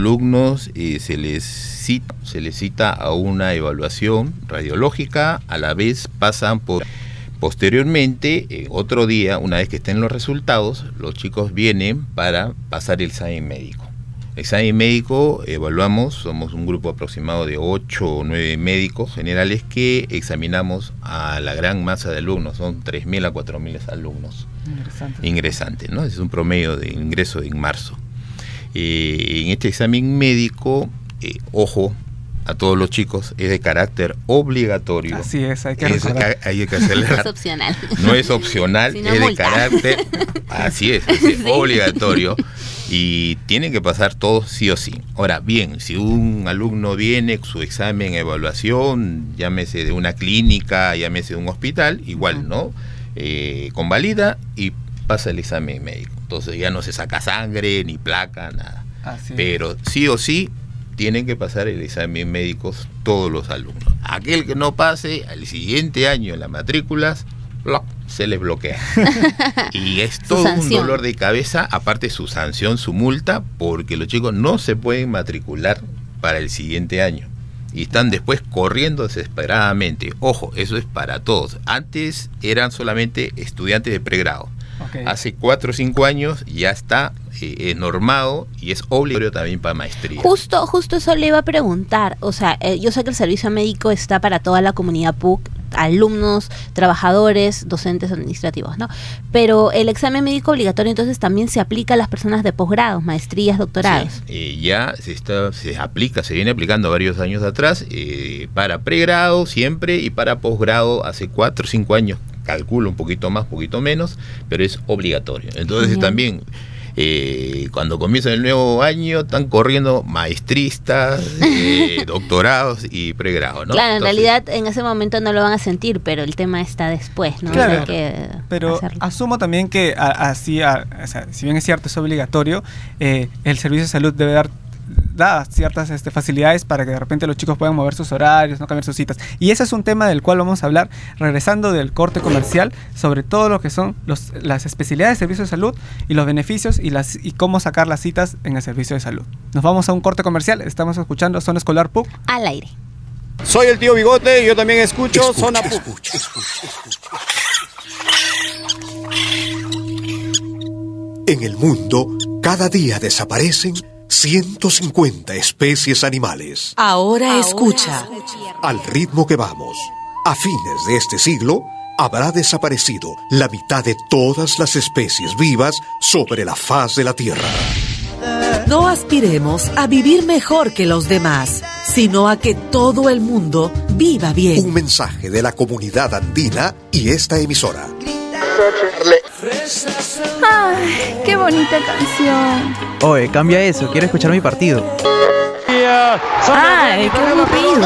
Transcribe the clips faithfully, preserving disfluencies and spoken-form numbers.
alumnos eh, se les cita, se les cita a una evaluación radiológica, a la vez pasan por... Posteriormente, eh, otro día, una vez que estén los resultados, los chicos vienen para pasar el examen médico. El examen médico evaluamos, somos un grupo aproximado de ocho o nueve médicos generales que examinamos a la gran masa de alumnos, son tres mil a cuatro mil alumnos ingresantes, ingresantes, ¿no? Es un promedio de ingreso en marzo. Eh, en este examen médico, eh, ojo, a todos los chicos, es de carácter obligatorio. Así es, hay que es, hay que hacerle. No es opcional. No es opcional, Sino es de multa. carácter, así es, así es, Sí. obligatorio. Y tienen que pasar todos sí o sí. Ahora, bien, si un alumno viene su examen, evaluación, llámese de una clínica, llámese de un hospital, igual, ¿no? Eh, convalida y pasa el examen médico. Entonces ya no se saca sangre, ni placa, nada. Así Pero es. sí o sí tienen que pasar el examen médico todos los alumnos. Aquel que no pase, al siguiente año en las matrículas, ¡bloc!, se les bloquea. Y es Su todo un sanción. dolor de cabeza, aparte su sanción, su multa, porque los chicos no se pueden matricular para el siguiente año. Y están después corriendo desesperadamente. Ojo, eso es para todos. Antes eran solamente estudiantes de pregrado. Okay. Hace cuatro o cinco años ya está eh, eh, normado y es obligatorio también para maestría. Justo, justo eso le iba a preguntar. O sea, eh, yo sé que el servicio médico está para toda la comunidad P U C, alumnos, trabajadores, docentes administrativos, ¿no? Pero el examen médico obligatorio entonces también se aplica a las personas de posgrados, maestrías, doctorados. Sí, eh, ya se está, se aplica, se viene aplicando varios años atrás, eh, para pregrado siempre y para posgrado hace cuatro o cinco años, calculo un poquito más, un poquito menos, pero es obligatorio. Entonces Bien. también, eh, cuando comienza el nuevo año, están corriendo maestristas, eh, doctorados y pregrado, ¿no? Claro, en Entonces, realidad en ese momento no lo van a sentir, pero el tema está después, ¿no? Claro, Hay que pero hacerlo. asumo también que a- así, a- o sea, si bien es cierto, es obligatorio, eh, el servicio de salud debe dar dadas ciertas este, facilidades para que de repente los chicos puedan mover sus horarios, no cambiar sus citas. Y ese es un tema del cual vamos a hablar regresando del corte comercial, sobre todo lo que son los, las especialidades del servicio de salud y los beneficios y, las, y cómo sacar las citas en el servicio de salud. Nos vamos a un corte comercial, estamos escuchando Zona Escolar P U C. Al aire. Soy el tío Bigote y yo también escucho, Escucha, Zona P U C. escucha, escucha, escucha. En el mundo, cada día desaparecen ciento cincuenta especies animales. Ahora escucha. Al ritmo que vamos, a fines de este siglo, habrá desaparecido la mitad de todas las especies vivas sobre la faz de la Tierra. No aspiremos a vivir mejor que los demás, sino a que todo el mundo viva bien. Un mensaje de la comunidad andina y esta emisora. Ay, qué bonita canción. Oye, cambia eso, quiero escuchar mi partido. Ay, qué aburrido.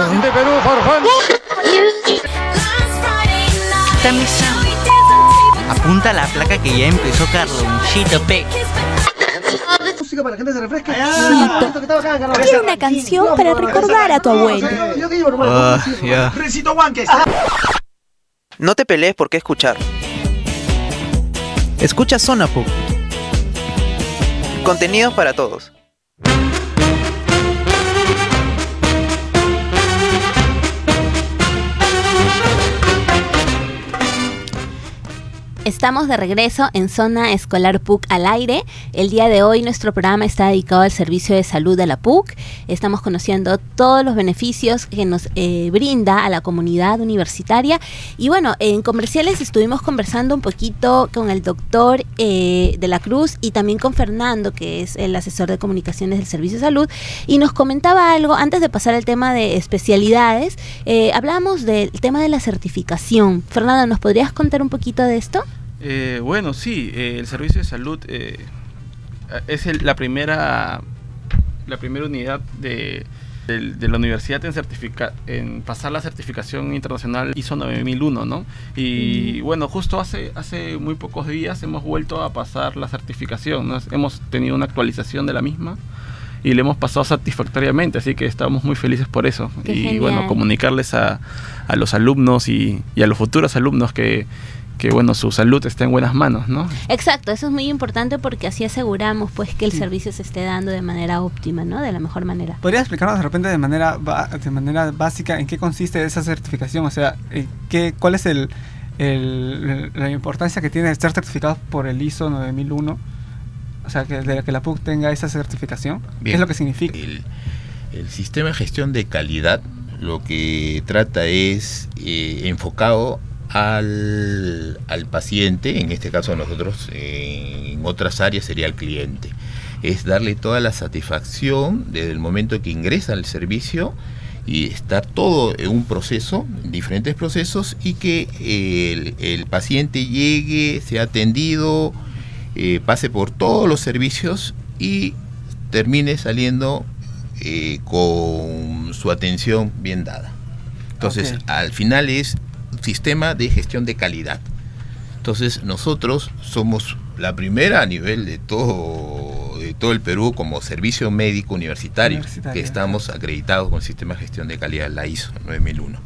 Apunta la placa que ya empezó Carlonchito P. Quiero una canción para recordar a tu abuelo. Ah, ya. No te pelees por qué escuchar. Escucha Zona P U C. Contenidos para todos. Estamos de regreso en Zona Escolar P U C al aire. El día de hoy nuestro programa está dedicado al servicio de salud de la P U C. Estamos conociendo todos los beneficios que nos eh, brinda a la comunidad universitaria. Y bueno, en comerciales estuvimos conversando un poquito con el doctor eh, de la Cruz y también con Fernando, que es el asesor de comunicaciones del servicio de salud. Y nos comentaba algo, antes de pasar al tema de especialidades, eh, hablábamos del tema de la certificación. Fernando, ¿nos podrías contar un poquito de esto? Eh, bueno, sí, eh, el servicio de salud eh, es el- la primera la primera unidad de, de, de la universidad en certificar en pasar la certificación internacional I S O nueve mil uno, ¿no? Y bueno, justo hace hace muy pocos días hemos vuelto a pasar la certificación, ¿no? Hemos tenido una actualización de la misma y le hemos pasado satisfactoriamente, así que estamos muy felices por eso. Qué y genial. bueno, comunicarles a, a los alumnos y, y a los futuros alumnos que que bueno, su salud está en buenas manos, ¿no? Exacto, eso es muy importante porque así aseguramos pues que el Sí. servicio se esté dando de manera óptima, ¿no? De la mejor manera. ¿Podría explicarnos de repente de manera ba- de manera básica en qué consiste esa certificación? O sea, eh, ¿qué, ¿cuál es el, el- la importancia que tiene estar certificado por el I S O nueve mil uno? O sea, que, de que la P U C tenga esa certificación. ¿Qué Bien. es lo que significa? El, el sistema de gestión de calidad lo que trata es eh, enfocado al, al paciente, en este caso nosotros, eh, en otras áreas sería el cliente. Es darle toda la satisfacción desde el momento que ingresa al servicio y estar todo en un proceso, en diferentes procesos, y que el, el paciente llegue, sea atendido, eh, pase por todos los servicios y termine saliendo eh, con su atención bien dada. Entonces, Ok. al final es un sistema de gestión de calidad. Entonces, nosotros somos la primera a nivel de todo, de todo el Perú como servicio médico universitario, Universitario, que estamos acreditados con el sistema de gestión de calidad, la I S O nueve mil uno.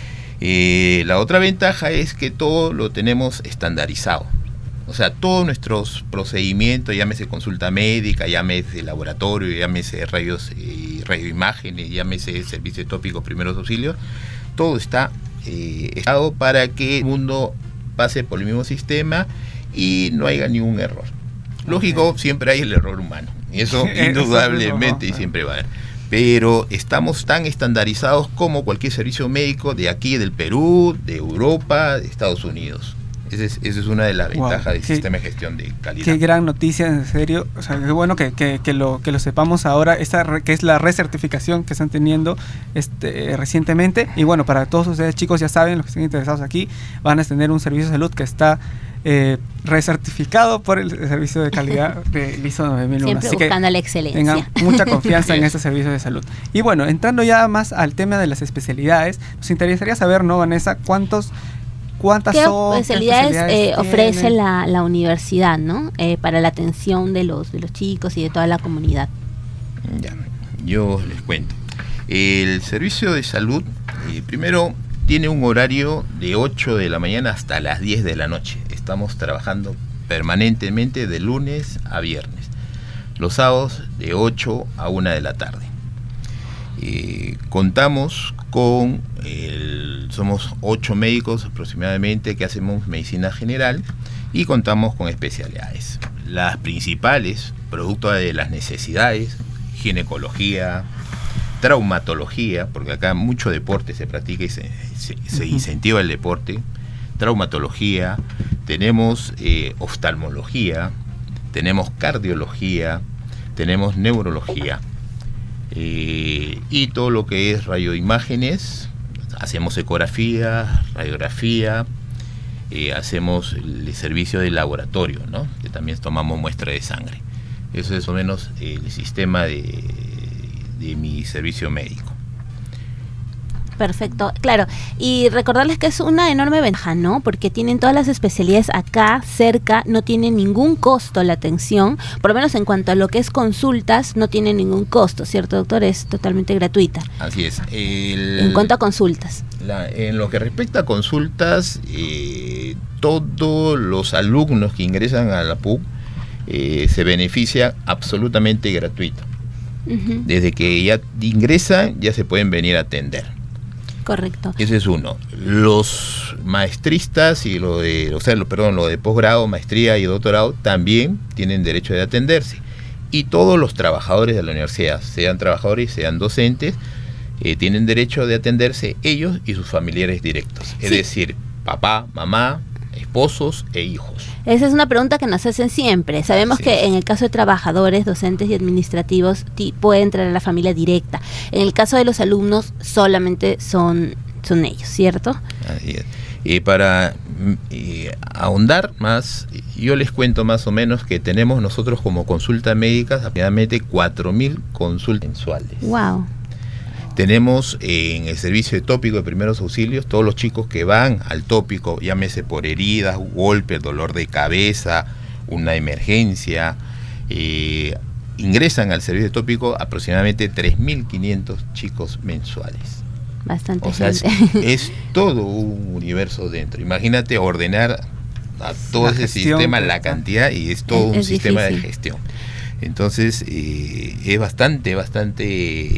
Eh, la otra ventaja es que todo lo tenemos estandarizado. O sea, todos nuestros procedimientos, llámese consulta médica, llámese laboratorio, llámese rayos y radioimágenes, llámese servicio de tópicos, primeros auxilios, todo está eh, estado para que el mundo pase por el mismo sistema y no haya ningún error. Lógico, Ok. siempre hay el error humano, y eso Eso es indudablemente normal. siempre va a haber. Pero estamos tan estandarizados como cualquier servicio médico de aquí, del Perú, de Europa, de Estados Unidos. Esa es, esa es una de las Wow, ventajas del qué- sistema de gestión de calidad. Qué gran noticia, en serio. O sea, qué bueno que, que, que lo, que lo sepamos ahora, esta re- que es la recertificación que están teniendo este, recientemente. Y bueno, para todos ustedes chicos, ya saben, los que estén interesados aquí, van a tener un servicio de salud que está eh, recertificado por el servicio de calidad de I S O nueve mil uno. Siempre Así que buscando la excelencia. tengan mucha confianza en Yes. este servicio de salud. Y bueno, entrando ya más al tema de las especialidades, nos interesaría saber, ¿no, Vanessa? ¿Cuántos... ¿Cuántas ¿Qué son? ¿Qué especialidades, eh, ofrece tienen? la, la universidad, ¿no? Eh, para la atención de los, de los chicos y de toda la comunidad. Ya, yo les cuento. El servicio de salud, eh, primero, tiene un horario de ocho de la mañana hasta las diez de la noche. Estamos trabajando permanentemente de lunes a viernes. Los sábados de ocho a una de la tarde. Eh, contamos con, el, somos ocho médicos aproximadamente que hacemos medicina general y contamos con especialidades. Las principales, producto de las necesidades, ginecología, traumatología, porque acá mucho deporte se practica y se, se, se incentiva el deporte, traumatología, tenemos eh, oftalmología, tenemos cardiología, tenemos neurología. Eh, y todo lo que es radioimágenes, hacemos ecografía, radiografía, eh, hacemos el servicio de laboratorio, ¿no? Que también tomamos muestra de sangre. Eso es más o menos el sistema de, de mi servicio médico. Perfecto, claro. Y recordarles que es una enorme ventaja, ¿no? Porque tienen todas las especialidades acá, cerca, no tiene ningún costo la atención, por lo menos en cuanto a lo que es consultas, no tiene ningún costo, ¿cierto, doctor? Es totalmente gratuita. Así es. El, En cuanto a consultas. La, en lo que respecta a consultas, eh, todos los alumnos que ingresan a la P U C eh, se benefician absolutamente gratuito. Ujú, Desde que ya ingresan, ya se pueden venir a atender. correcto. Ese es uno. Los maestristas y lo de, o sea, lo, perdón, lo de posgrado, maestría y doctorado también tienen derecho de atenderse. Y todos los trabajadores de la universidad, sean trabajadores, sean docentes, eh, tienen derecho de atenderse ellos y sus familiares directos. Es Sí. decir, papá, mamá, esposos e hijos. Esa es una pregunta que nos hacen siempre. Sabemos Así que es. en el caso de trabajadores, docentes y administrativos ti- puede entrar a la familia directa. En el caso de los alumnos solamente son, son ellos, ¿cierto? Así es. Y para mm, y ahondar más, yo les cuento más o menos que tenemos nosotros como consulta médica aproximadamente cuatro mil consultas mensuales. Wow. Tenemos eh, en el servicio de tópico de primeros auxilios todos los chicos que van al tópico, llámese por heridas, golpes, dolor de cabeza, una emergencia, eh, ingresan al servicio de tópico aproximadamente tres mil quinientos chicos mensuales. Bastante O sea, es, gente. es todo un universo dentro. Imagínate ordenar a todo La ese gestión, sistema, pues, la cantidad, y es todo Es- un es sistema difícil. de gestión. Entonces, eh, es bastante, bastante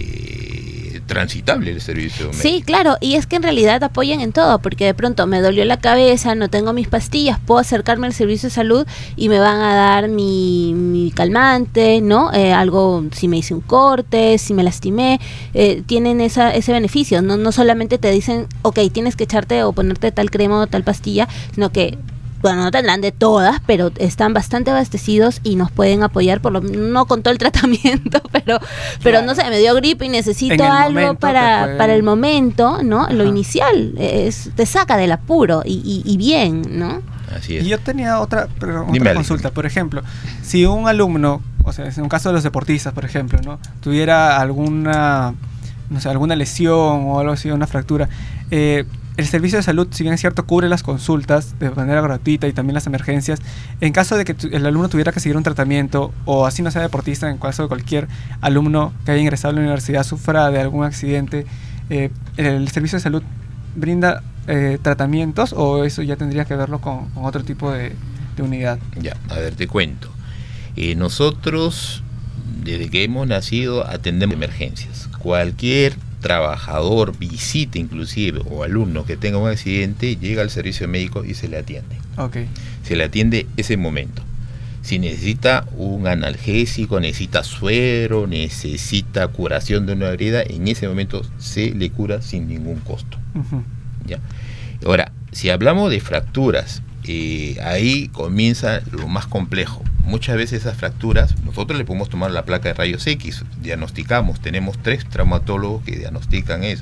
eh, transitable el servicio médico. Sí, claro, y es que en realidad apoyan en todo, porque de pronto me dolió la cabeza, no tengo mis pastillas, puedo acercarme al servicio de salud y me van a dar mi, mi calmante, ¿no? Eh, algo, si me hice un corte, si me lastimé, eh, tienen esa, ese beneficio, no, no solamente te dicen, ok, tienes que echarte o ponerte tal crema o tal pastilla, sino que bueno, no tendrán de todas, pero están bastante abastecidos y nos pueden apoyar, por lo no con todo el tratamiento, pero pero Claro. no sé, me dio gripe y necesito En el algo momento te para, pueden- para el momento, ¿no? Ajá. Lo inicial, es, te saca del apuro y, y, y bien, ¿no? Así es. Y yo tenía otra, pero, otra Dime, Ale. consulta. Por ejemplo, si un alumno, o sea, en un caso de los deportistas, por ejemplo, ¿no? Tuviera alguna, no sé, alguna lesión o algo así, una fractura, eh, el servicio de salud, si bien es cierto, cubre las consultas de manera gratuita y también las emergencias. En caso de que tu- el alumno tuviera que seguir un tratamiento, o así no sea deportista, en caso de cualquier alumno que haya ingresado a la universidad sufra de algún accidente, eh, el servicio de salud brinda eh, tratamientos, o eso ya tendría que verlo con, con otro tipo de, de unidad. Ya, a ver, te cuento. Eh, nosotros, desde que hemos nacido, atendemos emergencias. Cualquier trabajador, visita inclusive, o alumno que tenga un accidente, llega al servicio médico y se le atiende. Ok. Se le atiende ese momento. Si necesita un analgésico, necesita suero, necesita curación de una herida, en ese momento se le cura sin ningún costo. Ujú. ¿Ya? Ahora, si hablamos de fracturas, eh, ahí comienza lo más complejo. Muchas veces esas fracturas, nosotros le podemos tomar la placa de rayos X, diagnosticamos, tenemos tres traumatólogos que diagnostican eso.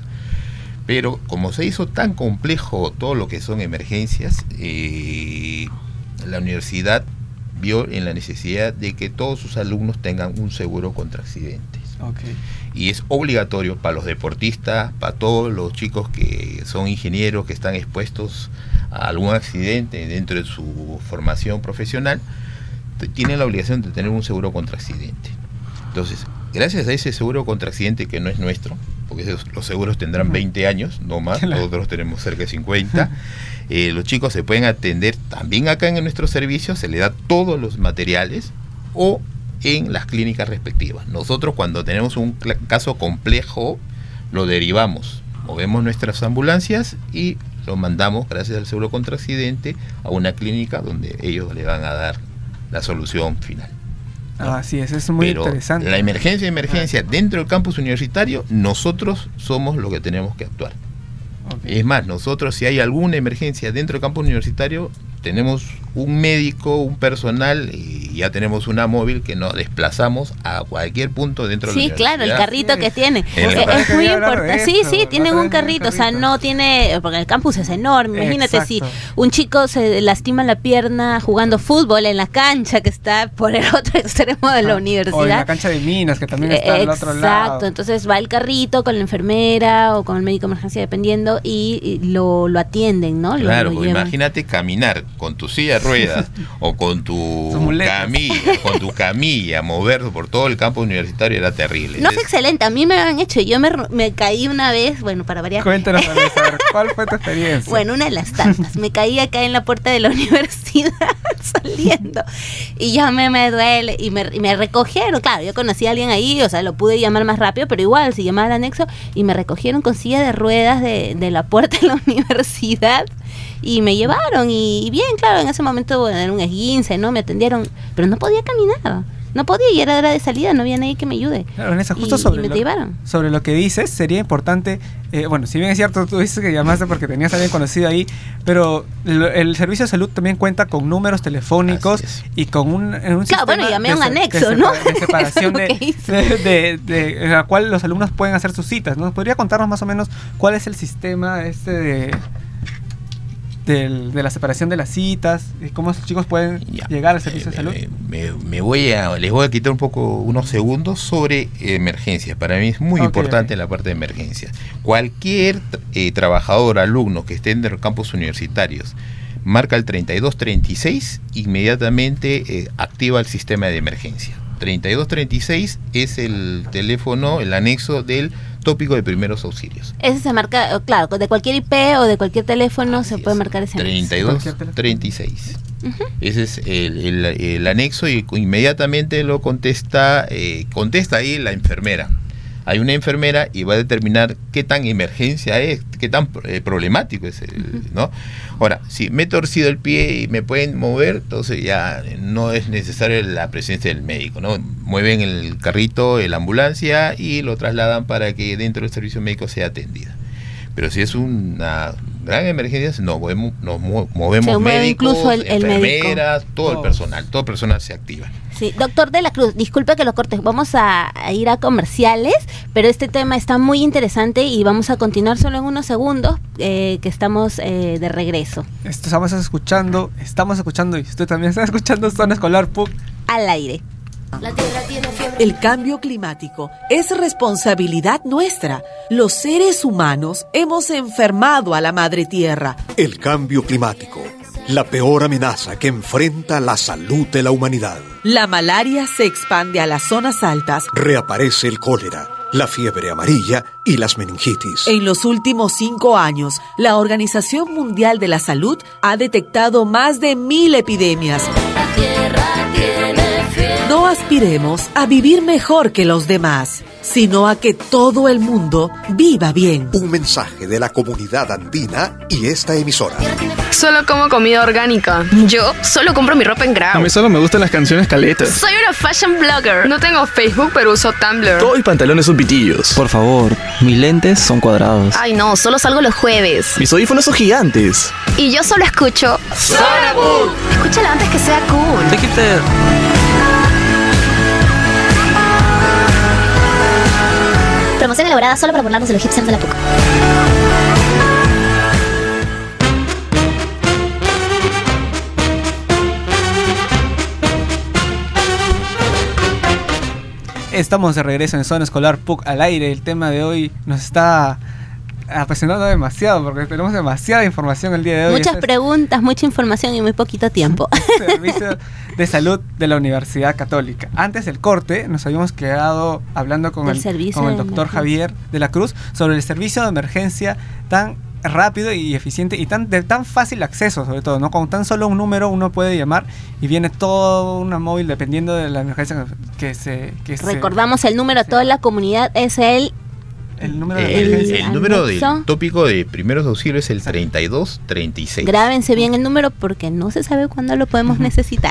Pero como se hizo tan complejo todo lo que son emergencias, eh, la universidad vio en la necesidad de que todos sus alumnos tengan un seguro contra accidentes. Ok. Y es obligatorio para los deportistas, para todos los chicos que son ingenieros, que están expuestos a algún accidente dentro de su formación profesional, t- tienen la obligación de tener un seguro contra accidente. Entonces, gracias a ese seguro contra accidente, que no es nuestro, porque esos- los seguros tendrán veinte años, no más, Claro. nosotros tenemos cerca de cincuenta, eh, los chicos se pueden atender también acá en nuestro servicio, se les da todos los materiales, o en las clínicas respectivas. Nosotros, cuando tenemos un cl- caso complejo, lo derivamos, movemos nuestras ambulancias y lo mandamos, gracias al seguro contra accidente, a una clínica donde ellos le van a dar la solución final. ¿no? Ah, sí, eso es muy Pero interesante. la emergencia, emergencia, dentro del campus universitario, nosotros somos los que tenemos que actuar. Ok. Es más, nosotros, si hay alguna emergencia dentro del campus universitario, tenemos un médico, un personal, y ya tenemos una móvil que nos desplazamos a cualquier punto dentro de la Sí, universidad. claro, el carrito que tiene. En Es, el- es muy Quería hablar de importante. Sí, eso, sí, la tienen otra un vez vi un carrito, o sea, carrito. no tiene, porque el campus es enorme. Imagínate Exacto. si un chico se lastima la pierna jugando fútbol en la cancha que está por el otro extremo de la Ah, universidad. O en la cancha de minas, que también está al otro lado. Exacto, entonces va el carrito con la enfermera o con el médico de emergencia, dependiendo, y, y lo, lo atienden, ¿no? Lo- Claro, lo pues llevan. imagínate caminar con tu silla de ruedas o con tu Tus muletas. camilla, con tu camilla, mover por todo el campo universitario era terrible. No, es Es- excelente, a mí me han hecho, yo me, ro- me caí una vez, bueno, para variar. Cuéntanos, Vanessa, a ver, ¿cuál fue tu experiencia? Bueno, una de las tantas. Me caí acá en la puerta de la universidad saliendo. Y ya me, me duele. Y me, y me recogieron. Claro, yo conocí a alguien ahí, o sea, lo pude llamar más rápido, pero igual, si llamaba al anexo. Y me recogieron con silla de ruedas de, de la puerta de la universidad. Y me llevaron. Y, y bien, claro, en ese momento bueno, era un esguince, ¿no? Me atendieron. Pero no podía caminar. No podía, y era hora de salida, no había nadie que me ayude. Claro, Vanessa, justo Y- sobre, y me lo, llevaron. sobre lo que dices, sería importante, eh, bueno, si bien es cierto, tú dices que llamaste porque tenías a alguien conocido ahí, pero lo- el servicio de salud también cuenta con números telefónicos Así es. y con un, un Claro, sistema bueno, llamé a un de se- de anexo, sepa- ¿no? de separación Eso es lo de, que hice. de, de- de- en la cual los alumnos pueden hacer sus citas, ¿no? ¿Podría contarnos más o menos cuál es el sistema este de, del- de la separación de las citas y cómo los chicos pueden Ya. llegar al servicio de Eh, salud? Me, me- me voy a, les voy a quitar un poco, unos segundos sobre emergencias. Para mí es muy Ok, importante ok. la parte de emergencias. Cualquier eh, trabajador, alumno que esté en los campus universitarios, marca el treinta y dos treinta y seis, inmediatamente eh, activa el sistema de emergencia. treinta y dos treinta y seis es el teléfono, el anexo del tópico de primeros auxilios. Ese se marca, eh, claro, de cualquier I P o de cualquier teléfono Así se es. puede marcar ese anexo. treinta y dos Cualquier teléfono. treinta y seis. Uh-huh. Ese es el, el, el anexo y inmediatamente lo contesta, eh, contesta ahí la enfermera. Hay una enfermera y va a determinar qué tan emergencia es, qué tan eh, problemático es, el, ¿no? Ahora, si me he torcido el pie y me pueden mover, entonces ya no es necesaria la presencia del médico, ¿no? Mueven el carrito, la ambulancia y lo trasladan para que dentro del servicio médico sea atendida. Pero si es una gran emergencia, nos movemos, nos movemos se mueve médicos, incluso el, el enfermeras, médico. todo el personal, todo el personal se activa. Sí, doctor de la Cruz, disculpe que lo corte, vamos a, a ir a comerciales, pero este tema está muy interesante y vamos a continuar solo en unos segundos, eh, que estamos eh, de regreso. Estamos escuchando, estamos escuchando y usted también está escuchando Zona Escolar P U C al aire. La tierra tiene fiebre. El cambio climático es responsabilidad nuestra. Los seres humanos hemos enfermado a la madre tierra. El cambio climático, la peor amenaza que enfrenta la salud de la humanidad. La malaria se expande a las zonas altas. Reaparece el cólera, la fiebre amarilla y las meningitis. En los últimos cinco años, la Organización Mundial de la Salud ha detectado más de mil epidemias. La tierra tiene fiebre. No aspiremos a vivir mejor que los demás, sino a que todo el mundo viva bien. Un mensaje de la comunidad andina y esta emisora. Solo como comida orgánica. Yo solo compro mi ropa en Grau. A mí solo me gustan las canciones caletas. Soy una fashion blogger. No tengo Facebook, pero uso Tumblr. Todos mis pantalones son pitillos. Por favor, mis lentes son cuadrados. Ay no, solo salgo los jueves. Mis audífonos son gigantes. Y yo solo escucho Zona P U C. Escúchalo antes que sea cool. Take it there. Promoción elaborada solo para burlarnos de los hipsters de la P U C. Estamos de regreso en Zona Escolar P U C al aire. El tema de hoy nos está apasionando demasiado porque tenemos demasiada información el día de hoy. Muchas este preguntas, mucha información y muy poquito tiempo. Servicio de Salud de la Universidad Católica. Antes del corte nos habíamos quedado hablando con el, el, con el doctor Javier de la Cruz sobre el servicio de emergencia tan rápido y eficiente y tan de tan fácil acceso, sobre todo, ¿no? Con tan solo un número uno puede llamar y viene todo una móvil dependiendo de la emergencia que se... Que Recordamos se, el número a toda la comunidad es el... El número, de el, el, el número del tópico de primeros auxilios es el treinta y dos treinta y seis. Grábense bien el número porque no se sabe cuándo lo podemos necesitar.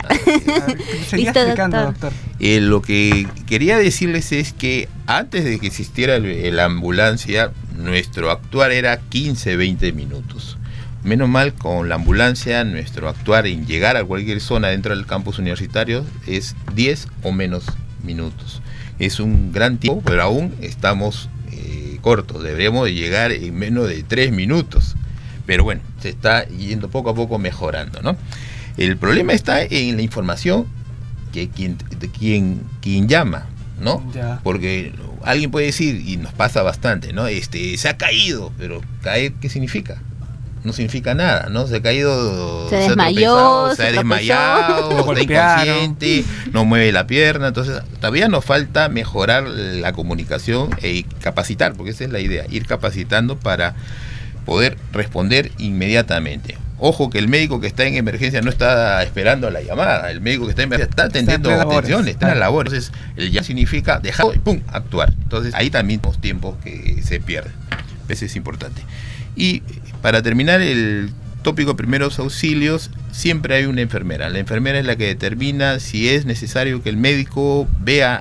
¿Listo, explicando, doctor? Eh, lo que quería decirles es que antes de que existiera el, la ambulancia, nuestro actuar era quince, veinte minutos. Menos mal, con la ambulancia, nuestro actuar en llegar a cualquier zona dentro del campus universitario es diez o menos minutos. Es un gran tiempo, pero aún estamos cortos, deberíamos de llegar en menos de tres minutos, pero bueno, se está yendo poco a poco mejorando, ¿no? El problema está en la información que quien, de quien, quien llama, ¿no? Ya. Porque alguien puede decir, y nos pasa bastante, ¿no? Este, se ha caído, pero caer, ¿qué significa? No significa nada, ¿no? Se ha caído, se desmayó, se, se ha desmayado, está inconsciente, no mueve la pierna, entonces todavía nos falta mejorar la comunicación e capacitar, porque esa es la idea, ir capacitando para poder responder inmediatamente. Ojo que el médico que está en emergencia no está esperando la llamada, el médico que está en emergencia está atendiendo atención, está en la labor, entonces el ya significa dejar y pum, actuar. Entonces ahí también los tiempos que se pierden, eso es importante. Y para terminar el tópico primeros auxilios, siempre hay una enfermera. La enfermera es la que determina si es necesario que el médico vea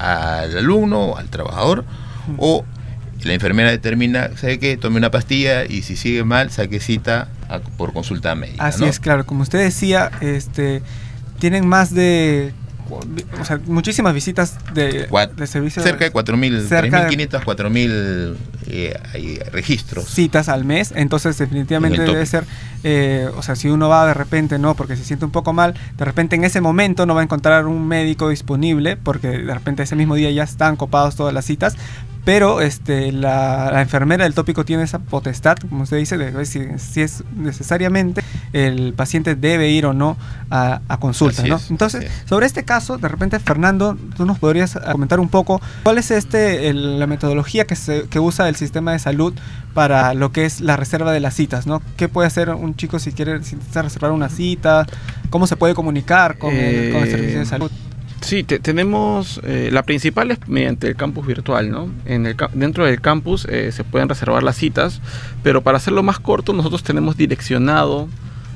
al alumno, al trabajador, o la enfermera determina, ¿sabe qué? Tome una pastilla y si sigue mal, saque cita a, por consulta médica. Así ¿no? es, claro. Como usted decía, este, tienen más de... O sea, muchísimas visitas de, Cuat, de servicio. Cerca de cuatro mil, tres mil quinientos, cuatro mil eh, registros. Citas al mes, entonces definitivamente debe ser, eh, o sea, si uno va de repente, no, porque se siente un poco mal, de repente en ese momento no va a encontrar un médico disponible, porque de repente ese mismo día ya están copados todas las citas, pero este, la, la enfermera del tópico tiene esa potestad, como usted dice, de ver si, si es necesariamente el paciente debe ir o no a, a consulta, Así ¿no? es, Entonces, así es. sobre este caso, de repente, Fernando, tú nos podrías comentar un poco cuál es este el, la metodología que, se, que usa el sistema de salud para lo que es la reserva de las citas, ¿no? ¿Qué puede hacer un chico si quiere, si necesita reservar una cita? ¿Cómo se puede comunicar con, Eh, el, con el servicio de salud? Sí, te- tenemos, eh, la principal es mediante el campus virtual, ¿no? En el, ca- dentro del campus eh, se pueden reservar las citas, pero para hacerlo más corto nosotros tenemos direccionado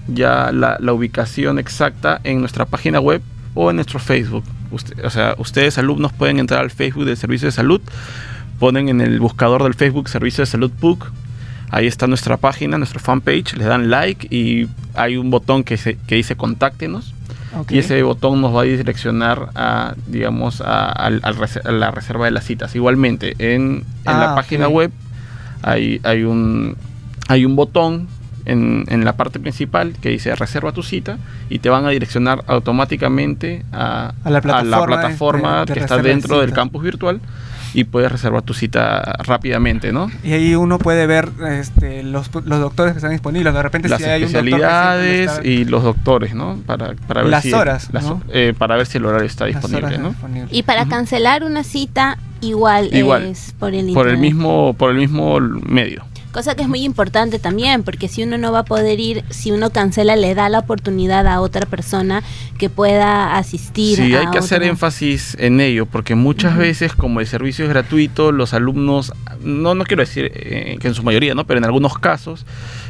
ya la, la ubicación exacta en nuestra página web o en nuestro Facebook. Usted, o sea, ustedes alumnos pueden entrar al Facebook del Servicio de Salud, ponen en el buscador del Facebook Servicio de Salud P U C, ahí está nuestra página, nuestro fanpage, le dan like y hay un botón que, se, que dice contáctenos. Okay. Y ese botón nos va a direccionar a, digamos, a, a- al rese- a la reserva de las citas. Igualmente, en, en Ah, la página ok. web hay, hay, un, hay un botón en, en la parte principal que dice reserva tu cita y te van a direccionar automáticamente a, A la plataforma plataforma de- de que está reserva de dentro del cita. campus virtual y puedes reservar tu cita rápidamente, ¿no? Y ahí uno puede ver este, los, los doctores que están disponibles. De repente, Las si hay un doctor que especialidades siempre y los doctores, ¿no? Para, para ver Las si horas, las- ¿no? eh, para ver si el horario está Las disponible, horas ¿no? disponibles. Y para cancelar una cita, igual, Igual, es por el por el internet. mismo por el mismo medio. Cosa que es muy importante también, porque si uno no va a poder ir, si uno cancela, le da la oportunidad a otra persona que pueda asistir. Sí, a hay que hacer otro- énfasis en ello, porque muchas Ujú. veces, como el servicio es gratuito, los alumnos, no no quiero decir eh, que en su mayoría, ¿no? Pero en algunos casos,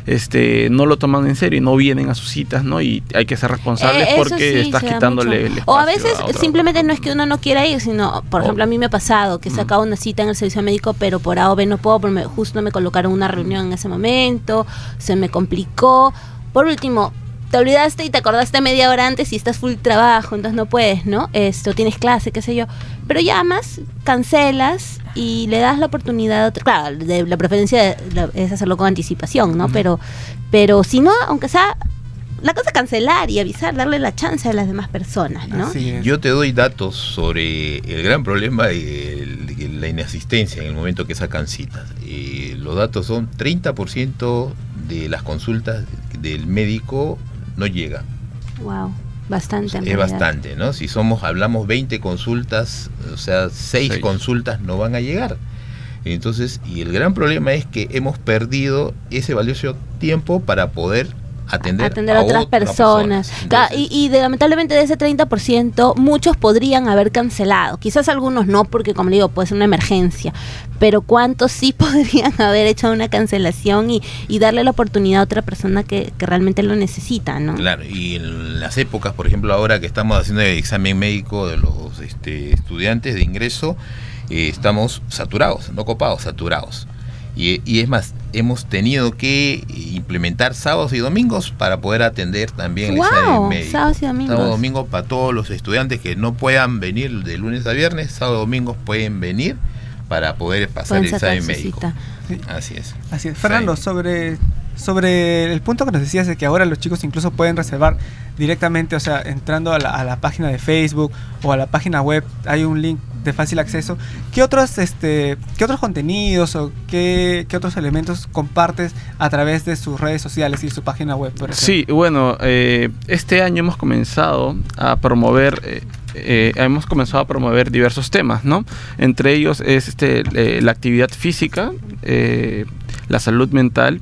este, no lo toman en serio y no vienen a sus citas, ¿no? Y hay que ser responsables Eh, eso porque sí, estás se da quitándole mucho. el O a espacio veces otra simplemente no es que uno no quiera ir, sino, por O- ejemplo, a mí me ha pasado que he sacado una cita en el servicio médico, pero por A o B no puedo, porque me- justo me colocaron una reunión en ese momento, se me complicó. Por último, te olvidaste y te acordaste media hora antes y estás full trabajo, entonces no puedes, ¿no? Esto, tienes clase, qué sé yo. Pero llamas, cancelas y le das la oportunidad a otro. Claro, de, la preferencia de- la- es hacerlo con anticipación, ¿no? Ujú. Pero, pero si no, aunque sea, la cosa es cancelar y avisar, darle la chance a las demás personas, ¿no? Así es. Yo te doy datos sobre el gran problema de el- la inasistencia en el momento que sacan citas. Eh, los datos son treinta por ciento de las consultas del médico no llegan. Wow, bastante. en Es realidad. bastante, ¿no? Si somos, hablamos veinte consultas, o sea, seis Seis. consultas no van a llegar. Entonces, y el gran problema es que hemos perdido ese valioso tiempo para poder atender, atender a otras otras personas. Claro, y, y de- lamentablemente de ese treinta por ciento, muchos podrían haber cancelado. Quizás algunos no, porque como le digo, puede ser una emergencia. Pero ¿cuántos sí podrían haber hecho una cancelación y, y darle la oportunidad a otra persona que, que realmente lo necesita, ¿no? Claro, y en las épocas, por ejemplo, ahora que estamos haciendo el examen médico de los este, estudiantes de ingreso, eh, estamos saturados, no copados, saturados. Y, y es más, hemos tenido que implementar sábados y domingos para poder atender también el Wow, examen médico. sábados y domingos. Sábado y domingo para todos los estudiantes que no puedan venir de lunes a viernes, sábado y domingos pueden venir para poder pasar Pueden el sacar examen su médico. cita. Sí. Así es. Así es. Fernando, sobre, sobre el punto que nos decías de que ahora los chicos incluso pueden reservar directamente, o sea, entrando a la, a la página de Facebook o a la página web, hay un link de fácil acceso. ¿Qué otros, este, qué otros contenidos o qué, qué otros elementos compartes a través de sus redes sociales y su página web, por ejemplo? Sí, bueno, eh, este año hemos comenzado a promover, eh, eh, hemos comenzado a promover diversos temas, ¿no? Entre ellos es este, eh, la actividad física, eh, la salud mental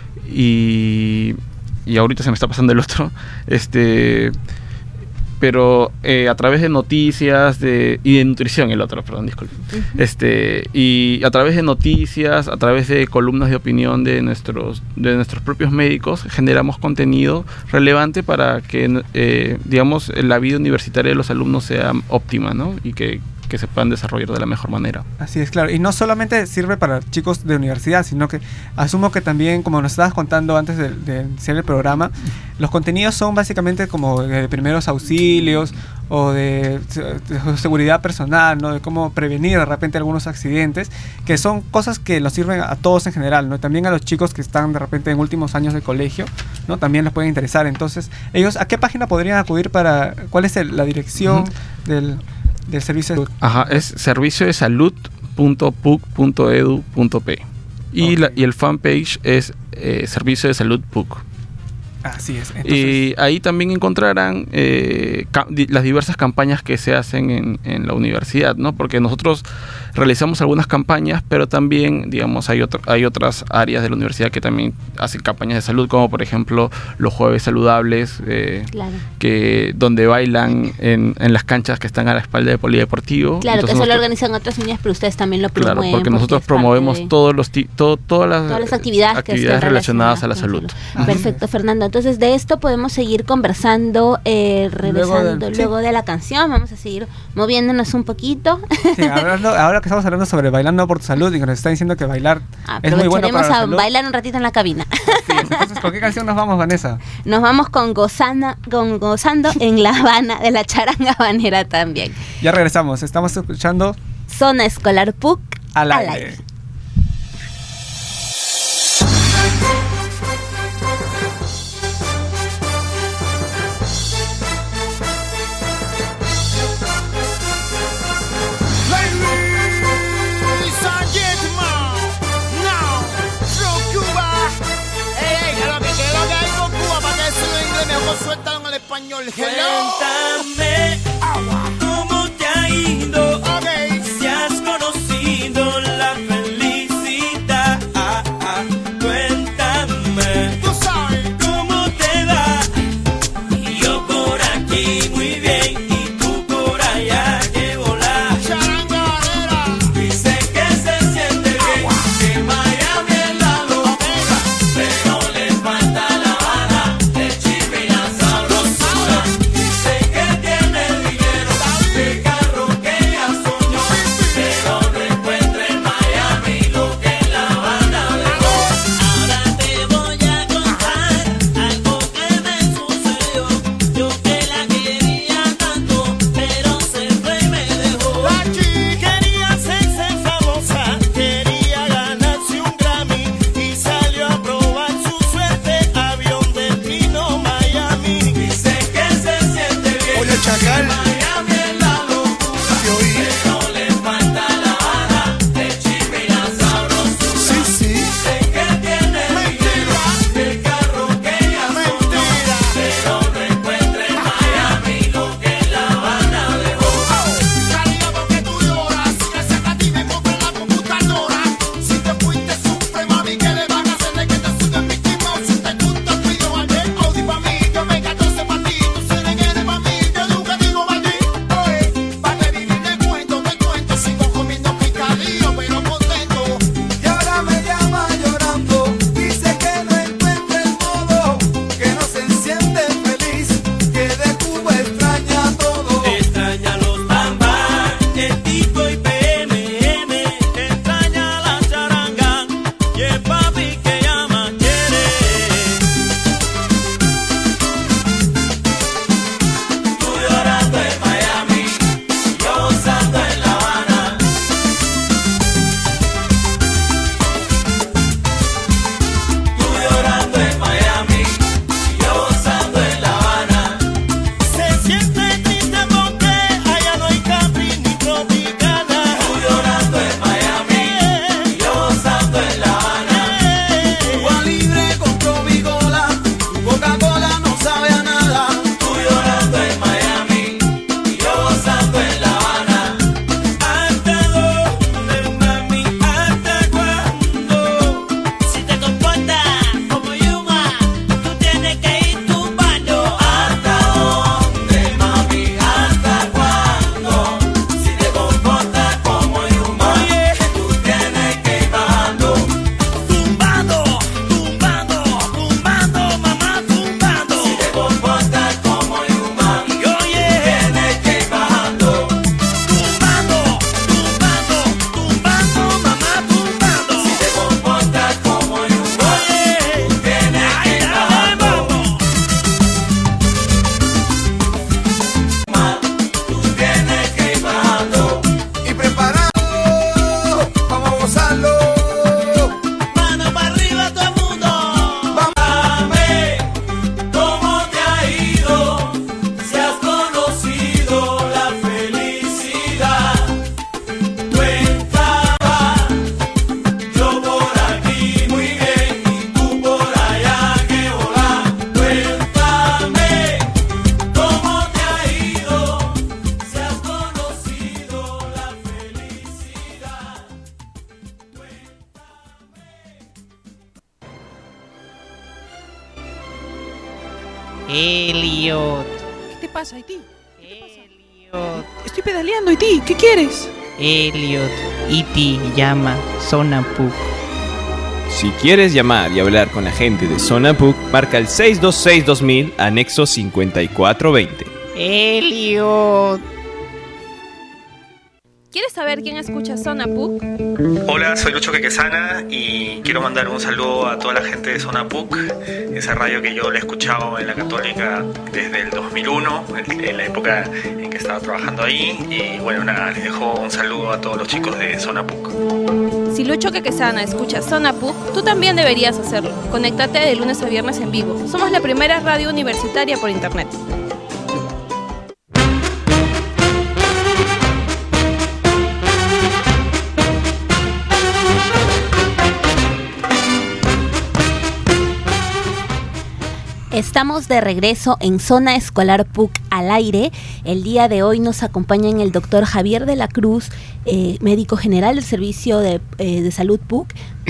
y, y ahorita se me está pasando el otro, este, pero eh, a través de noticias de, y de nutrición el otro, perdón, disculpe. Ujú. Este, y a través de noticias, a través de columnas de opinión de nuestros, de nuestros propios médicos, generamos contenido relevante para que, eh, digamos, la vida universitaria de los alumnos sea óptima, ¿no? Y que, que se puedan desarrollar de la mejor manera. Así es, claro. Y no solamente sirve para chicos de universidad, sino que asumo que también, como nos estabas contando antes de, de iniciar el programa, los contenidos son básicamente como de primeros auxilios o de, de seguridad personal, ¿no? De cómo prevenir de repente algunos accidentes, que son cosas que nos sirven a todos en general, ¿no? También a los chicos que están de repente en últimos años de colegio, ¿no? También les pueden interesar. Entonces, ellos, ¿a qué página podrían acudir para, cuál es el- la dirección Ujú. del, del servicio de salud? Ajá, es servicio de salud punto puc punto edu punto pe. Y, okay. la, y el fanpage es eh, Servicio de Salud PUC. Así es. Entonces... Y ahí también encontrarán eh, di las diversas campañas que se hacen en, en la universidad, ¿no? Porque nosotros realizamos algunas campañas, pero también, digamos, hay, otro, hay otras áreas de la universidad que también hacen campañas de salud, como por ejemplo los jueves saludables, eh, claro. que donde bailan en, en las canchas que están a la espalda del polideportivo. Claro, entonces, que eso lo organizan otras unidades, pero ustedes también lo promueven. Claro, porque nosotros porque promovemos de... todos los todo, todas las, todas las actividades, actividades que relacionadas a la salud. salud. Perfecto, Fernando. Entonces de esto podemos seguir conversando, eh, regresando luego, del, luego sí. de la canción. Vamos a seguir moviéndonos un poquito. Sí, hablando, ahora que estamos hablando sobre Bailando por tu Salud y que nos está diciendo que bailar es muy bueno para la salud. A bailar un ratito en la cabina. Sí, entonces, ¿con qué canción nos vamos, Vanessa? Nos vamos con, Gozana, con Gozando en La Habana, de la charanga habanera también. Ya regresamos, estamos escuchando Zona Escolar PUC al al aire. aire. Sueltan al español. Cuéntame cómo te ha ido, okay. Si has conocido la felicidad. Elliot. ¿Qué te pasa, Iti? Elliot. Estoy pedaleando, Iti. ¿Qué quieres? Elliot. Iti llama Zona Puc. Si quieres llamar y hablar con la gente de Zona Puc, marca el seis dos seis dos mil, anexo cincuenta y cuatro veinte. Elliot. ¿Quieres saber quién escucha Zona Puc? Hola, soy Lucho Quequesana y quiero mandar un saludo a toda la gente de Zona Puc, esa radio que yo la he escuchado en la Católica desde el dos mil uno, en la época en que estaba trabajando ahí. Y bueno, nada, les dejo un saludo a todos los chicos de Zona Puc. Si Lucho Quequesana escucha Zona Puc, tú también deberías hacerlo. Conéctate de lunes a viernes en vivo. Somos la primera radio universitaria por internet. Estamos de regreso en Zona Escolar Puc al aire. El día de hoy nos acompañan el doctor Javier de la Cruz, eh, médico general del Servicio de, eh, de Salud Puc,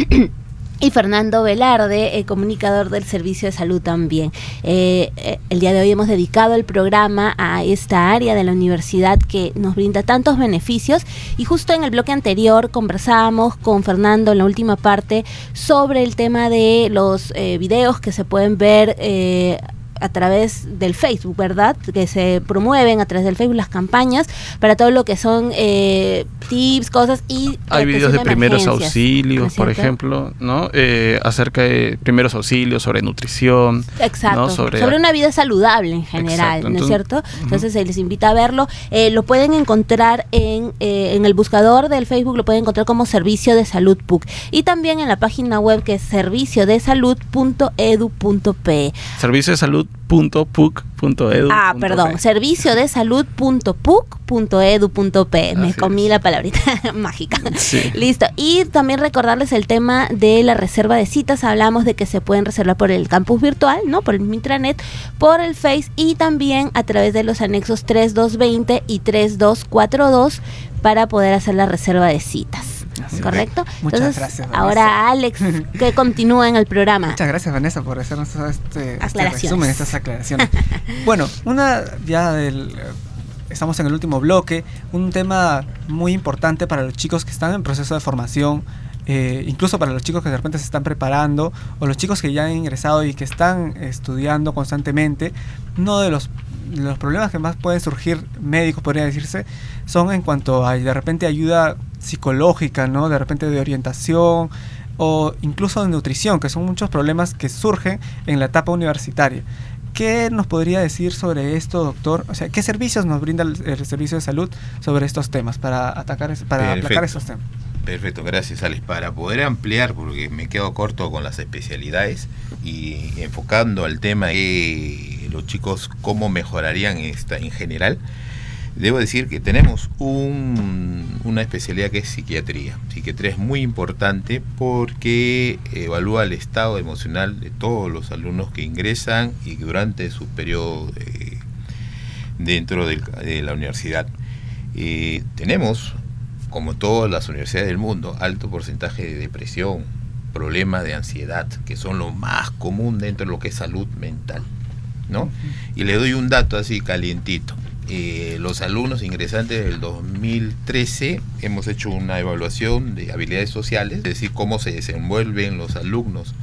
y Fernando Velarde, eh, comunicador del Servicio de Salud también. Eh, eh, el día de hoy hemos dedicado el programa a esta área de la universidad que nos brinda tantos beneficios, y justo en el bloque anterior conversábamos con Fernando en la última parte sobre el tema de los eh, videos que se pueden ver eh, a través del Facebook, ¿verdad? Que se promueven a través del Facebook las campañas para todo lo que son eh, tips, cosas y... Hay videos de primeros auxilios, ¿no por ejemplo, ¿no? Eh, acerca de primeros auxilios, sobre nutrición. Exacto, ¿no? sobre, sobre una vida saludable en general, Exacto. ¿no es Entonces, cierto? uh-huh. Entonces se les invita a verlo. Eh, lo pueden encontrar en, eh, en el buscador del Facebook, lo pueden encontrar como Servicio de Salud Puc. Y también en la página web que es servicio de salud punto edu punto pe. Servicio de salud punto puc punto edu. Ah, perdón, servicio de salud punto puc punto edu punto pe. Me comí la palabrita mágica. Sí. Listo. Y también recordarles el tema de la reserva de citas. Hablamos de que se pueden reservar por el campus virtual, ¿no? Por el intranet, por el Face y también a través de los anexos tres dos veinte y tres dos cuarenta y dos para poder hacer la reserva de citas. Así ¿Correcto? Muchas Entonces, gracias, Vanessa. ahora Alex, que continúa en el programa. Muchas gracias, Vanessa, por hacernos este, este Aclaraciones. resumen, estas aclaraciones. Bueno, una ya del... Estamos en el último bloque, un tema muy importante para los chicos que están en proceso de formación, eh, incluso para los chicos que de repente se están preparando, o los chicos que ya han ingresado y que están estudiando constantemente. Uno de los, de los problemas que más pueden surgir médicos, podría decirse, son en cuanto a de repente ayuda psicológica, ¿no? De repente de orientación o incluso de nutrición, que son muchos problemas que surgen en la etapa universitaria. ¿Qué nos podría decir sobre esto, doctor? O sea, ¿qué servicios nos brinda el, el servicio de salud sobre estos temas para atacar, para aplacar estos temas? Perfecto, gracias, Alex. Para poder ampliar, porque me quedo corto con las especialidades y enfocando al tema de los chicos cómo mejorarían esta en general, debo decir que tenemos un, una especialidad que es psiquiatría. Psiquiatría es muy importante porque evalúa el estado emocional de todos los alumnos que ingresan y durante su periodo de, dentro del, de la universidad. Eh, tenemos, como todas las universidades del mundo, alto porcentaje de depresión, problemas de ansiedad, que son lo más común dentro de lo que es salud mental, ¿no? Y le doy un dato así calientito. Eh, los alumnos ingresantes del dos mil trece hemos hecho una evaluación de habilidades sociales, es decir, cómo se desenvuelven los alumnos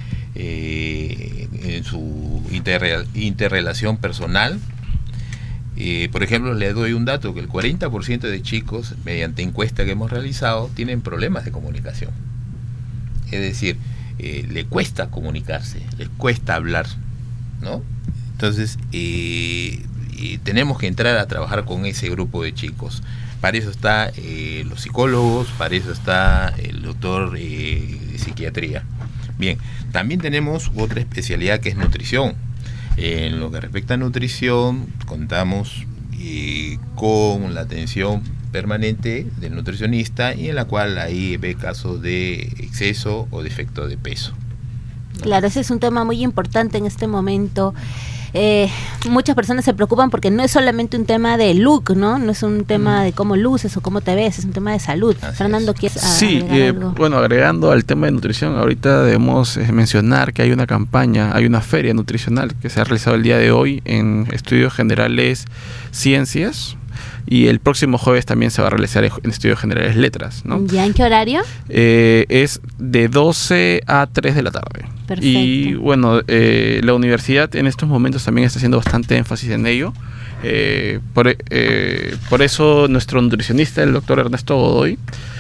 eh, en su interre interrelación personal. Eh, por ejemplo, le doy un dato, que el cuarenta por ciento de chicos, mediante encuesta que hemos realizado, tienen problemas de comunicación. Es decir, eh, le cuesta comunicarse, les cuesta hablar, ¿no? Entonces, eh, y tenemos que entrar a trabajar con ese grupo de chicos. Para eso está eh, los psicólogos, para eso está el doctor eh, de psiquiatría. Bien, también tenemos otra especialidad que es nutrición. En lo que respecta a nutrición, contamos eh, con la atención permanente del nutricionista y en la cual ahí ve casos de exceso o defecto de peso. Claro, ese es un tema muy importante en este momento. eh, muchas personas se preocupan porque no es solamente un tema de look, ¿no? No es un tema de cómo luces o cómo te ves, es un tema de salud. Así Fernando, ¿quieres Sí, agregar eh, algo? bueno, agregando al tema de nutrición, ahorita debemos eh, mencionar que hay una campaña, hay una feria nutricional que se ha realizado el día de hoy en Estudios Generales Ciencias. Y el próximo jueves también se va a realizar en Estudios Generales Letras, ¿no? ¿Ya en qué horario? Eh, es de doce a tres de la tarde. Perfecto. Y bueno, eh, la universidad en estos momentos también está haciendo bastante énfasis en ello. Eh, por, eh, por eso nuestro nutricionista, el doctor Ernesto Godoy,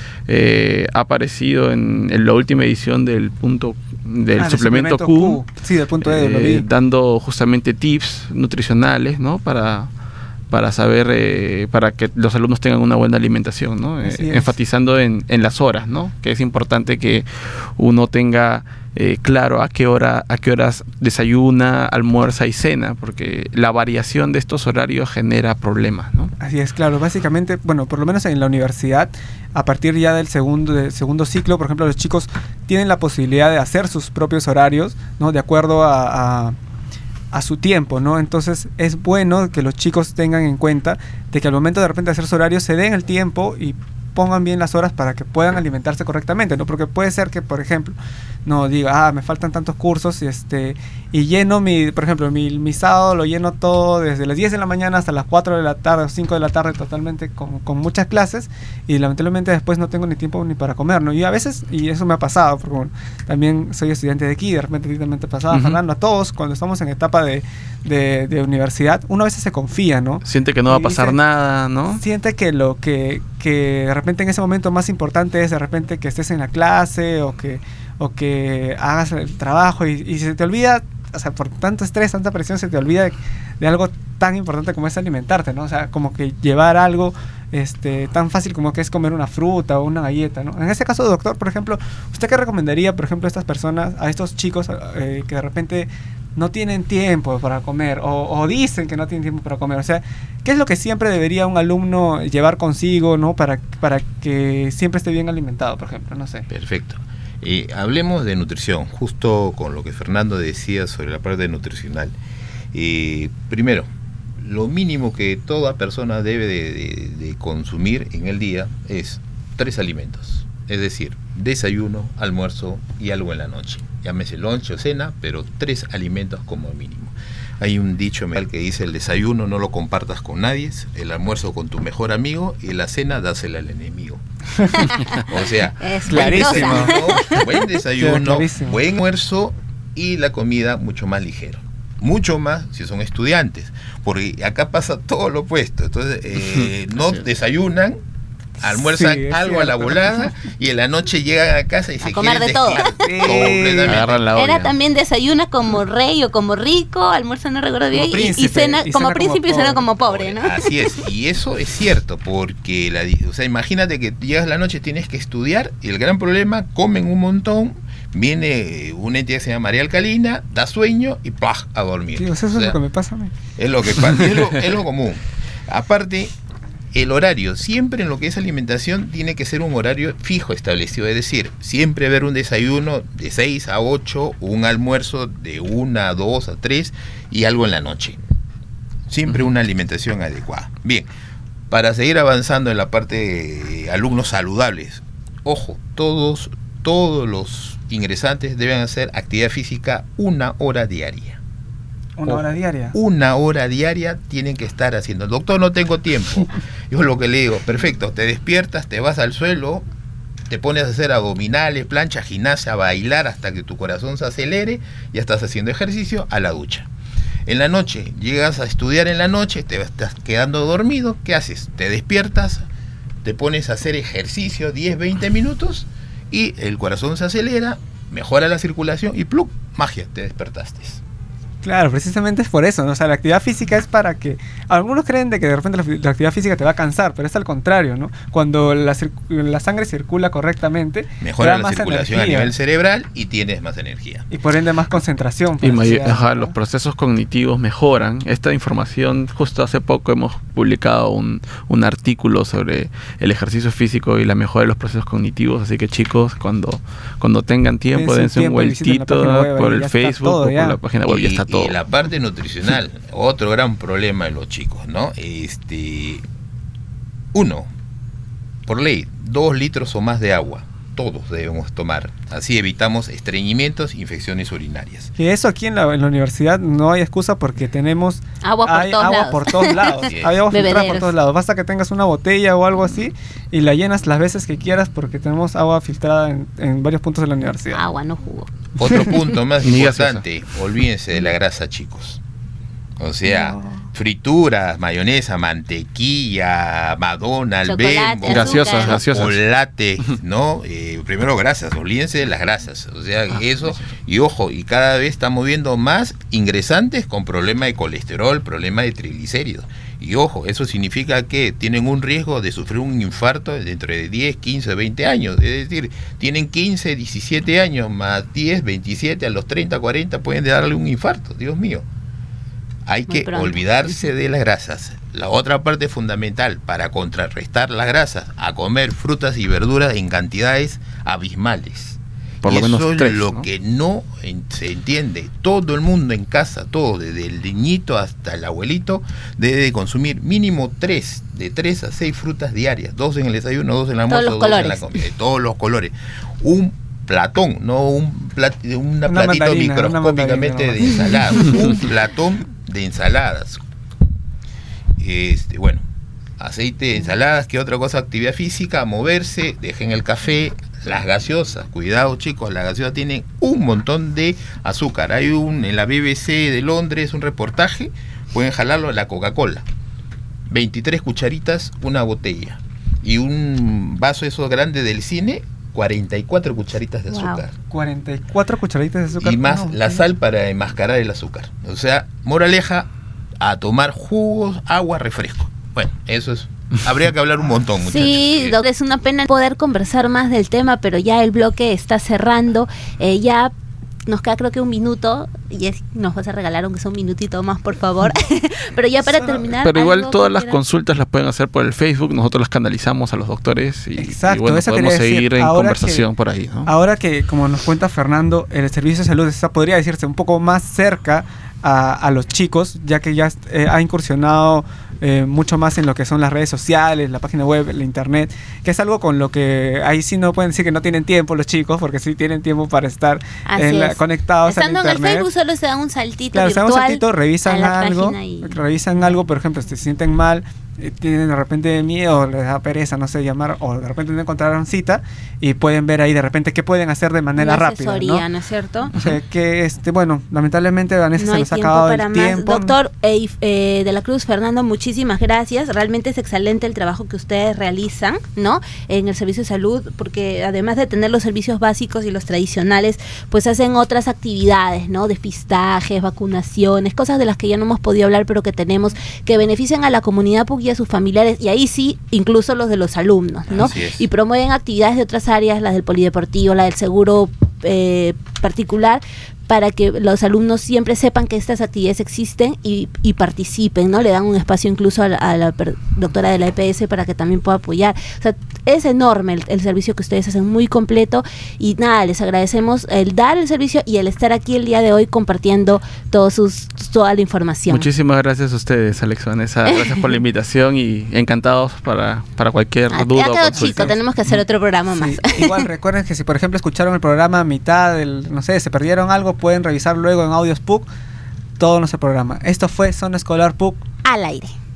eh, ha aparecido en, en la última edición del punto del ah, suplemento, suplemento Q, Q. Sí, del punto E, lo vi. eh, dando justamente tips nutricionales, ¿no? Para para saber, eh, para que los alumnos tengan una buena alimentación, ¿no? Eh, enfatizando en, en las horas, ¿no? Que es importante que uno tenga eh, claro a qué hora, a qué horas desayuna, almuerza y cena, porque la variación de estos horarios genera problemas, ¿no? Así es, claro. Básicamente, bueno, por lo menos en la universidad, a partir ya del segundo, del segundo ciclo, por ejemplo, los chicos tienen la posibilidad de hacer sus propios horarios, ¿no? De acuerdo a, a a su tiempo, ¿no? Entonces es bueno que los chicos tengan en cuenta de que al momento de repente de hacer su horario se den el tiempo y pongan bien las horas para que puedan alimentarse correctamente, ¿no? Porque puede ser que, por ejemplo, no diga, ah, me faltan tantos cursos y este y lleno mi, por ejemplo, mi, mi sábado lo lleno todo desde las diez de la mañana hasta las cuatro de la tarde o cinco de la tarde totalmente con, con muchas clases y lamentablemente después no tengo ni tiempo ni para comer, ¿no? Y a veces, y eso me ha pasado, porque bueno, también soy estudiante de aquí, de repente también te pasaba, uh-huh. Fernando, a todos, cuando estamos en etapa de, de, de universidad, uno a veces se confía, ¿no? Siente que no va a pasar dice, nada, ¿no? Siente que lo que, que de repente en ese momento más importante es de repente que estés en la clase o que, o que hagas el trabajo y, y se te olvida, o sea, por tanto estrés, tanta presión, se te olvida de, de algo tan importante como es alimentarte, ¿no? O sea, como que llevar algo este, tan fácil como que es comer una fruta o una galleta, ¿no? En este caso, doctor, por ejemplo, ¿usted qué recomendaría, por ejemplo, a estas personas, a estos chicos eh, que de repente no tienen tiempo para comer o, o dicen que no tienen tiempo para comer? O sea, ¿qué es lo que siempre debería un alumno llevar consigo, ¿no? Para, para que siempre esté bien alimentado, por ejemplo, no sé. Perfecto. Eh, hablemos de nutrición, justo con lo que Fernando decía sobre la parte nutricional. Eh, primero, lo mínimo que toda persona debe de, de, de consumir en el día es tres alimentos, es decir, desayuno, almuerzo y algo en la noche. Llámese lunch o cena, pero tres alimentos como mínimo. Hay un dicho que dice: el desayuno no lo compartas con nadie, el almuerzo con tu mejor amigo y la cena dásela al enemigo. O sea, es buen clarísimo. desayuno, buen desayuno, clarísimo. buen almuerzo y la comida mucho más ligero. Mucho más si son estudiantes, porque acá pasa todo lo opuesto. Entonces, eh, no desayunan, almuerzan Sí, algo a la volada y en la noche llegan a casa y A se comer quieren de todo. desclar- completamente. Agarran la olla. Era también desayuna como rey o como rico, almuerzo no recuerdo bien, y- y, príncipe, cena y como cena como príncipe y cena pobre. como pobre, ¿no? Así es, y eso es cierto, porque la, di- o sea, imagínate que llegas la noche, tienes que estudiar, y el gran problema, comen un montón, viene una entidad que se llama María Alcalina, da sueño y ¡pah! A dormir. Tío, eso O es sea, lo que me pasa a mí. es lo que pasa, es lo, es lo común. Aparte, el horario, siempre en lo que es alimentación, tiene que ser un horario fijo establecido, es decir, siempre haber un desayuno de seis a ocho, un almuerzo de una a dos a tres y algo en la noche. Siempre una alimentación adecuada. Bien, para seguir avanzando en la parte de alumnos saludables, ojo, todos, todos los ingresantes deben hacer actividad física una hora diaria. Una hora diaria. Una hora diaria tienen que estar haciendo. Doctor, no tengo tiempo. Yo lo que le digo, perfecto, te despiertas, te vas al suelo, te pones a hacer abdominales, plancha, gimnasia, bailar hasta que tu corazón se acelere, ya estás haciendo ejercicio, a la ducha. En la noche, llegas a estudiar en la noche, te estás quedando dormido, ¿qué haces? Te despiertas, te pones a hacer ejercicio diez, veinte minutos y el corazón se acelera, mejora la circulación y ¡plum! Magia, te despertaste. Claro, precisamente es por eso, ¿no? O sea, la actividad física es para que... Algunos creen de que de repente la, la actividad física te va a cansar, pero es al contrario, ¿no? Cuando la, circu- la sangre circula correctamente, Mejora te da la más circulación energía, a nivel cerebral y tienes más energía. y por ende más concentración. Y por may- así decirlo, ajá, ¿no? los procesos cognitivos mejoran. Esta información, justo hace poco hemos publicado un, un artículo sobre el ejercicio físico y la mejora de los procesos cognitivos, así que chicos, cuando, cuando tengan tiempo, Dense un dense un tiempo y visiten la vueltito página web, por ahí el ya está Facebook todo, o por ya. la página web, ya Y está todo. Y la parte nutricional, otro gran problema de los chicos, ¿no? Este, uno, por ley, dos litros o más de agua. Todos debemos tomar. Así evitamos estreñimientos, infecciones urinarias. Y eso aquí en la, en la universidad no hay excusa porque tenemos agua por hay todos agua lados. por todos lados. Hay agua filtrada por todos lados. Basta que tengas una botella o algo así y la llenas las veces que quieras porque tenemos agua filtrada en, en varios puntos de la universidad. Agua, no jugo. Otro punto más importante, olvídense de la grasa, chicos. O sea, no. frituras, mayonesa, mantequilla, McDonald's, Bimbo, gaseosas, gaseosas, chocolate, ¿no? Eh, primero grasas, olvídense de las grasas. O sea, ah, eso, gracias. Y ojo, y cada vez estamos viendo más ingresantes con problema de colesterol, problema de triglicéridos. Y ojo, eso significa que tienen un riesgo de sufrir un infarto dentro de diez, quince, veinte años. Es decir, tienen quince, diecisiete años, más diez, veintisiete, a los treinta, cuarenta pueden darle un infarto, Dios mío. Hay Muy que pronto. olvidarse de las grasas. La otra parte fundamental para contrarrestar las grasas, a comer frutas y verduras en cantidades abismales. Por y lo menos eso tres, es lo ¿no? que no en, se entiende. Todo el mundo en casa, todo, desde el niñito hasta el abuelito, debe de consumir mínimo tres, de tres a seis frutas diarias. Dos en el desayuno, dos en el almuerzo, dos colores. en la comida. De todos los colores. Un platón, no un plat, una, una platito microscópicamente no. de ensalada. Un platón de ensaladas. Este, bueno, aceite de ensaladas, ¿qué otra cosa? Actividad física, moverse, dejen el café, las gaseosas, cuidado chicos, las gaseosas tienen un montón de azúcar. Hay un, en la B B C de Londres, un reportaje, pueden jalarlo, la Coca-Cola, veintitrés cucharitas, una botella, y un vaso esos grandes del cine, cuarenta y cuatro cucharitas de azúcar. Wow. cuarenta y cuatro cucharitas de azúcar. Y más no, la sal para enmascarar el azúcar. O sea, moraleja, a tomar jugos, agua, refresco. Bueno, eso es. Habría que hablar un montón, muchachos. Sí, doctor, es una pena poder conversar más del tema, pero ya el bloque está cerrando. Eh, ya nos queda creo que un minuto y es, nos vas a regalar aunque sea un minutito más, por favor. Pero ya para terminar, pero igual todas las consultas las pueden hacer por el Facebook, nosotros las canalizamos a los doctores y, Exacto, y bueno, eso podemos seguir decir, en ahora conversación que, por ahí, ¿no? Ahora que, como nos cuenta Fernando, el servicio de salud está, podría decirse, un poco más cerca a, a los chicos, ya que ya eh, ha incursionado eh, mucho más en lo que son las redes sociales, la página web, la internet, que es algo con lo que ahí sí no pueden decir que no tienen tiempo los chicos, porque sí tienen tiempo para estar en la, conectados a la internet. Estando en el Facebook solo se dan un saltito claro, virtual, se dan un saltito, revisan algo, y... revisan algo, por ejemplo, si se sienten mal, eh, tienen de repente miedo, les da pereza, no sé, llamar, o de repente no encontraron cita, y pueden ver ahí de repente qué pueden hacer de manera Una rápida, asesoría, ¿no? ¿no es cierto? O sea, que este, bueno, lamentablemente Vanessa no se nos ha acabado el más. tiempo. Doctor eh, eh, de la Cruz, Fernando, muchísimas gracias. Realmente es excelente el trabajo que ustedes realizan, ¿no? En el servicio de salud, porque además de tener los servicios básicos y los tradicionales, pues hacen otras actividades, ¿no? Despistajes, vacunaciones, cosas de las que ya no hemos podido hablar, pero que tenemos, que benefician a la comunidad P U C y a sus familiares, y ahí sí, incluso los de los alumnos, ¿no? Y promueven actividades de otras áreas, las del polideportivo, la del seguro eh, particular, para que los alumnos siempre sepan que estas actividades existen y, y participen, ¿no? Le dan un espacio incluso a la, a la per, doctora de la E P S para que también pueda apoyar. O sea, es enorme el, el servicio que ustedes hacen, muy completo, y nada, les agradecemos el dar el servicio y el estar aquí el día de hoy compartiendo todos sus, toda la información. Muchísimas gracias a ustedes, Alex Vanessa, gracias por la invitación y encantados para, para cualquier ah, duda ya o quedó consulta. chico, tenemos que hacer otro programa sí, más. Igual recuerden que si por ejemplo escucharon el programa a mitad del, no sé, se perdieron algo, pueden revisar luego en Audios P U C todo nuestro programa. Esto fue Zona Escolar P U C al aire.